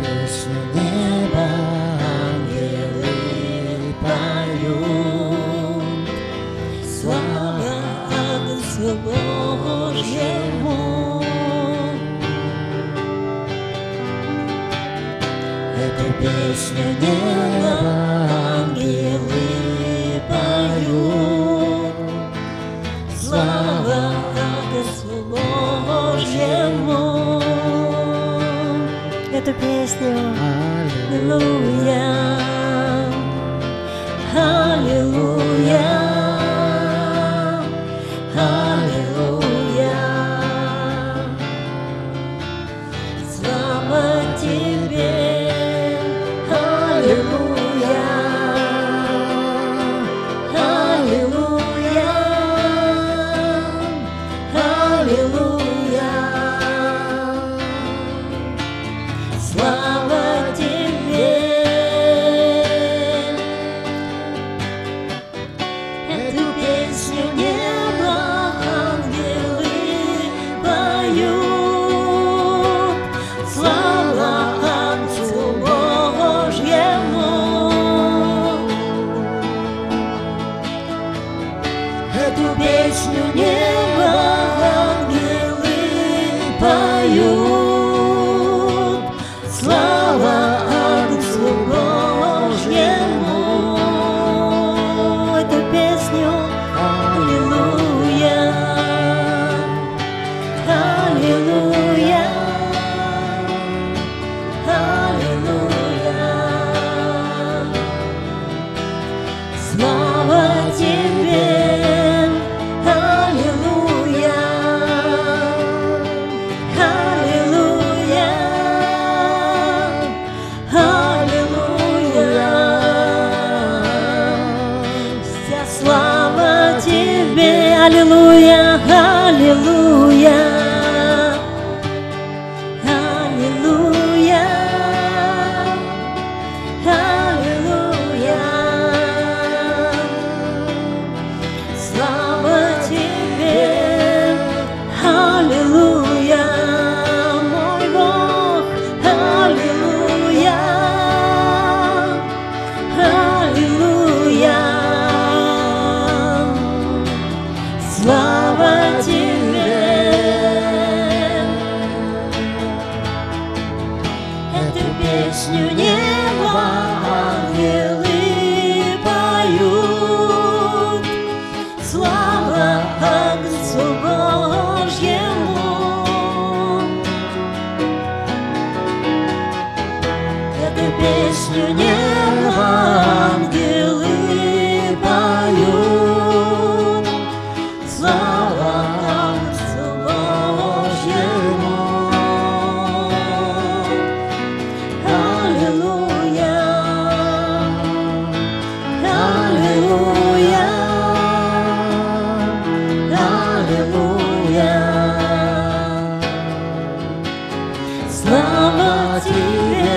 песню неба ангелы поют. Слава Агнцу Божьему. Эту песню неба ангелы поют. Слава Агнцу Божьему. Эту песню Аллилуйя, Аллилуйя, Аллилуйя. Слава Тебе, Аллилуйя, Аллилуйя, Аллилуйя. Слава Тебе. Эту песню неба ангелы поют. Слава Агнцу Божьему. Эту песню неба ангелы поют. Слава Агнцу Божьему. Эту песню Аллилуйя, Аллилуйя, Аллилуйя. Слава Тебе, Аллилуйя, Аллилуйя, Аллилуйя. Вся слава Тебе, Аллилуйя, Аллилуйя, Аллилуйя, Аллилуйя. Слава Тебе, Аллилуйя, мой Бог, Аллилуйя, Аллилуйя. Слава Тебе. Эту песню неба ангелы поют. Слава Агнцу Божьему. Эту песню неба ангелы поют. Слава Агнцу Божьему. Аллилуйя, Аллилуйя, Аллилуйя. Слава Тебе,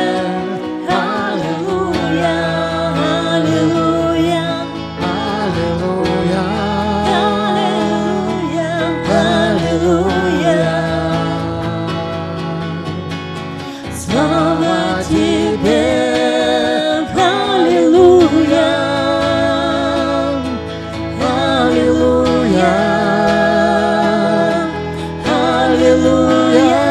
Аллилуйя, Аллилуйя, Аллилуйя, Аллилуйя, Аллилуйя. Слава Тебе, Аллилуйя, Аллилуйя, Аллилуйя.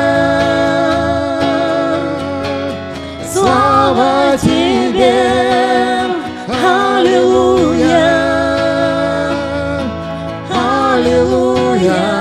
Слава Тебе, Аллилуйя, Аллилуйя.